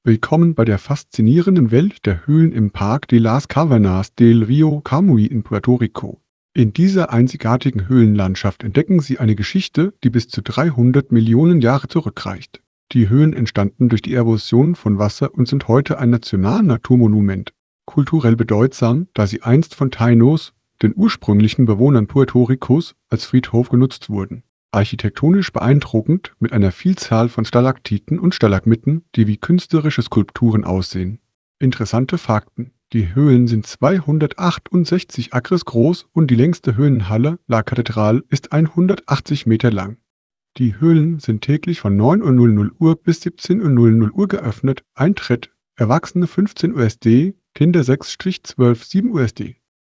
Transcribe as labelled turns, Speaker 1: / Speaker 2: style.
Speaker 1: Willkommen bei der faszinierenden Welt der Höhlen im Parque de las Cavernas del Río Camuy in Puerto Rico. In dieser einzigartigen Höhlenlandschaft entdecken Sie eine Geschichte, die bis zu 300 Millionen Jahre zurückreicht. Die Höhlen entstanden durch die Erosion von Wasser und sind heute ein Nationalnaturmonument. Kulturell bedeutsam, da sie einst von Tainos, den ursprünglichen Bewohnern Puerto Ricos, als Friedhof genutzt wurden. Architektonisch beeindruckend mit einer Vielzahl von Stalaktiten und Stalagmiten, die wie künstlerische Skulpturen aussehen. Interessante Fakten: Die Höhlen sind 268 Acres groß und die längste Höhlenhalle, La Catedral, ist 180 Meter lang. Die Höhlen sind täglich von 9:00 Uhr bis 17:00 Uhr geöffnet. Eintritt: Erwachsene 15 USD, Kinder 6-12 7 USD.